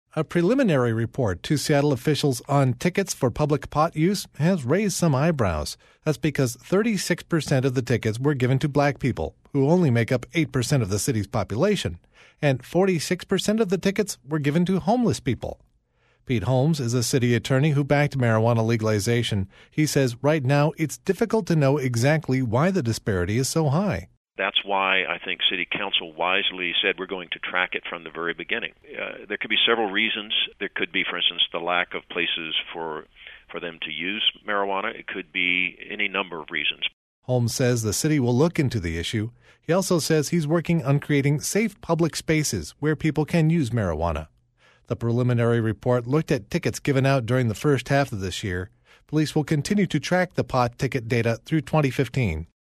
A preliminary report to Seattle officials on tickets for public pot use has raised some eyebrows. That's because 36% of the tickets were given to black people, who only make up 8% of the city's population, and 46% of the tickets were given to homeless people. Pete Holmes is a city attorney who backed marijuana legalization. He says right now it's difficult to know exactly why the disparity is so high. That's why I think City Council wisely said we're going to track it from the very beginning. There could be several reasons. There could be, for instance, the lack of places for them to use marijuana. It could be any number of reasons. Holmes says the city will look into the issue. He also says he's working on creating safe public spaces where people can use marijuana. The preliminary report looked at tickets given out during the first half of this year. Police will continue to track the pot ticket data through 2015.